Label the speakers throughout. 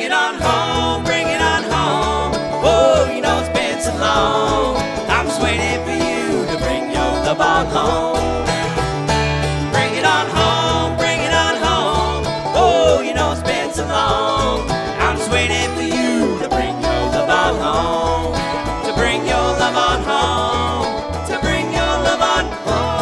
Speaker 1: it on home, bring it on home. Oh, you know it's been so long. I'm just waiting for you to bring your love on home. Bring it on home, bring it on home. Oh, you know it's been so long. I'm just waiting for you to bring your love on home. To bring your love on home. To bring your love on home.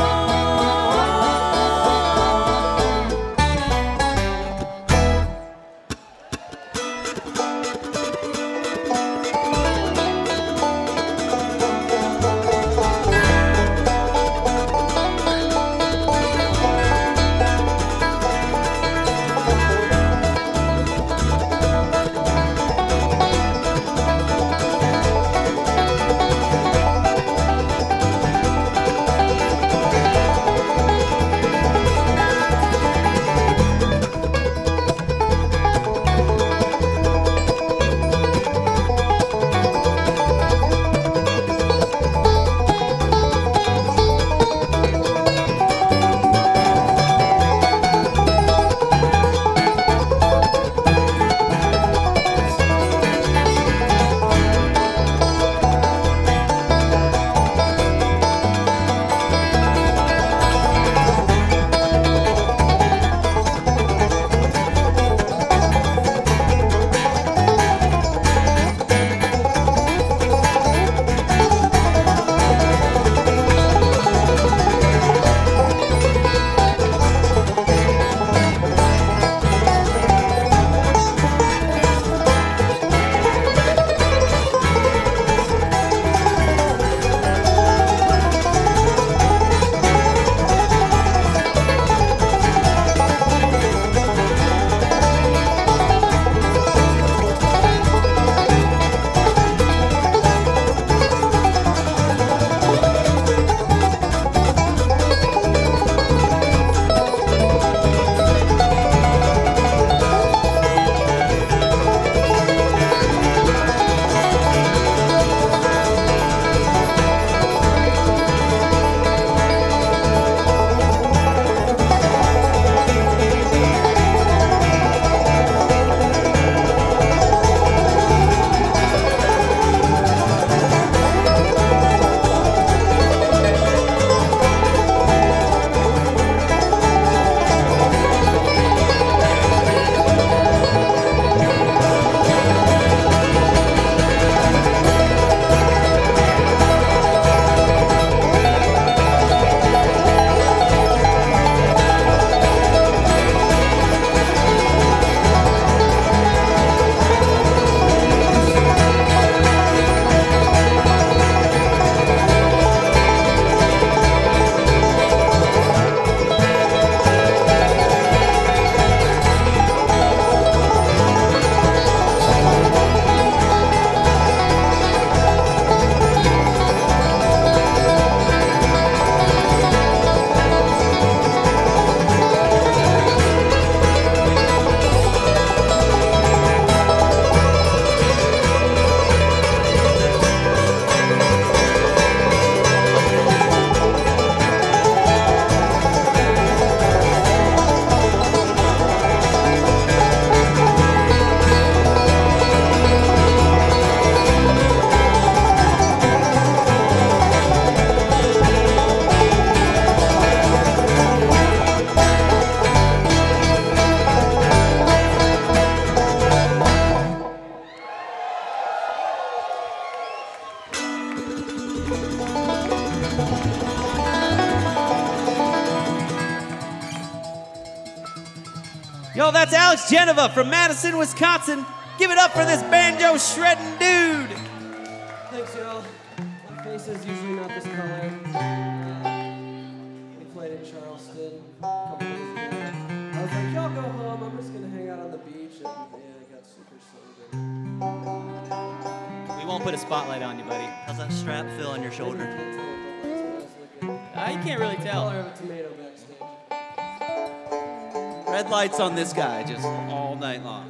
Speaker 2: Yo, that's Alex Geneva from Madison, Wisconsin. Give it up for this banjo shredding dude.
Speaker 3: Thanks, y'all. My face is usually not this color. We played in Charleston a couple days ago. I was like, y'all go home. I'm just going to hang out on the beach. And yeah, I got super sunburned.
Speaker 2: We won't put a spotlight on you, buddy.
Speaker 4: How's that strap feel on your shoulder?
Speaker 2: You can't really tell.
Speaker 3: Color of a tomato backstage.
Speaker 2: Red lights on this guy just all night long.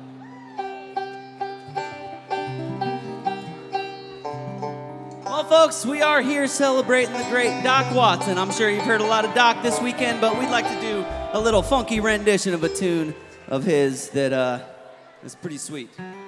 Speaker 2: Well, folks, we are here celebrating the great Doc Watson. I'm sure you've heard a lot of Doc this weekend, but we'd like to do a little funky rendition of a tune of his that is pretty sweet.